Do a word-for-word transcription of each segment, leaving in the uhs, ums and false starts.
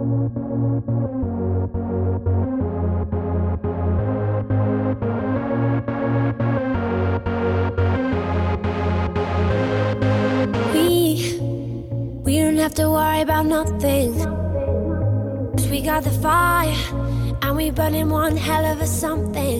We, we don't have to worry about nothing. 'Cause we got the fire, and we burning one hell of a something.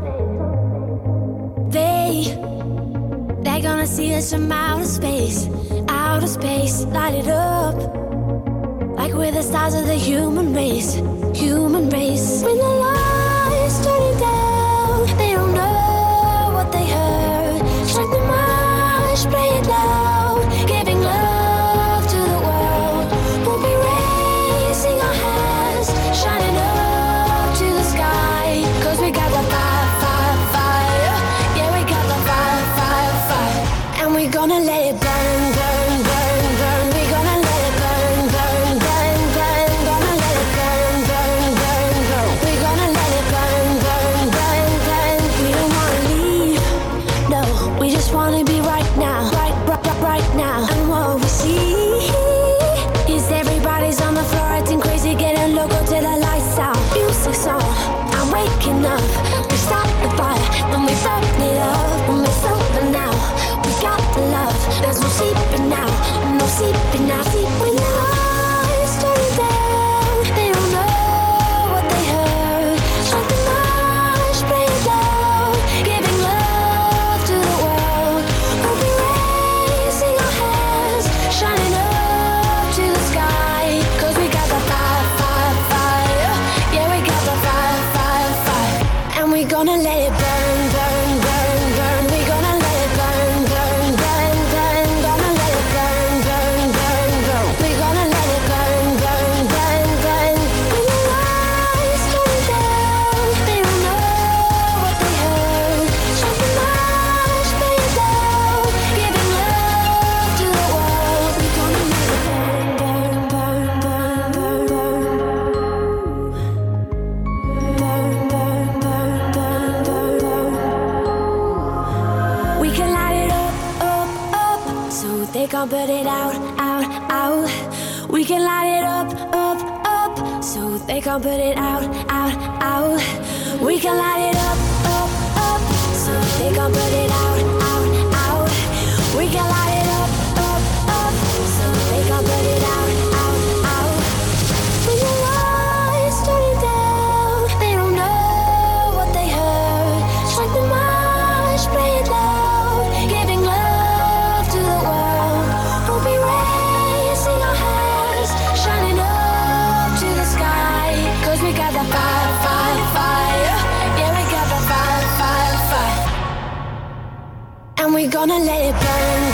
They, they're gonna see us from outer space, outer space, light it up. Like we're the stars of the human race, human race. When the lights turning down, they don't know what they heard. Strike the march, play it loud, giving love to the world. We'll be raising our hands, shining up to the sky. 'Cause we got the fire, fire, fire. Yeah, we got the fire, fire, fire. And we're gonna let it burn, burn, burn, burn. We're gonna let it burn, burn, burn, burn. Gonna let it burn, burn, burn, burn. We're gonna let it burn, burn, burn, burn. We don't wanna leave, no. We just wanna be right now, right, right, right, right now. And what we see is everybody's on the floor acting crazy, getting loco till the lights out. Music's on, I'm waking up. We start the fire, then we burn it up. And we're sober now, we got the love. There's no sleeping now, no sleeping now. Sleep when the lights turn down. They don't know what they heard. Strike the march, play it loud, giving love to the world. We'll be raising our hands, shining up to the sky. 'Cause we got the fire, fire, fire. Yeah, we got the fire, fire, fire. And we're gonna let it burn, burn, burn, burn. We're gonna let it burn, burn, burn, burn. Gonna let it burn, burn, burn, burn. We're gonna let it burn, burn, burn, burn. When the lights turn down, they don't know what they heard. Strike the march, play it loud, giving love to the world. We're gonna let it burn, burn, burn, burn, burn, burn, burn, burn, burn, burn, burn. We can light it up, up, up, so they can't put it out, out, out. We can light it up, up, up, so they can't put it out, out, out. We can light it up, up, up, so they can't put it out, out, out. We can light it up, up, up, so they can't put it out, out, out. When the lights turning down, they don't know what they heard. Strike the march, play it loud, giving love to the world. We'll be raising our hands, shining up to the sky. 'Cause we got the fire, fire, fire. Yeah, we got the fire, fire, fire. And we're gonna let it burn,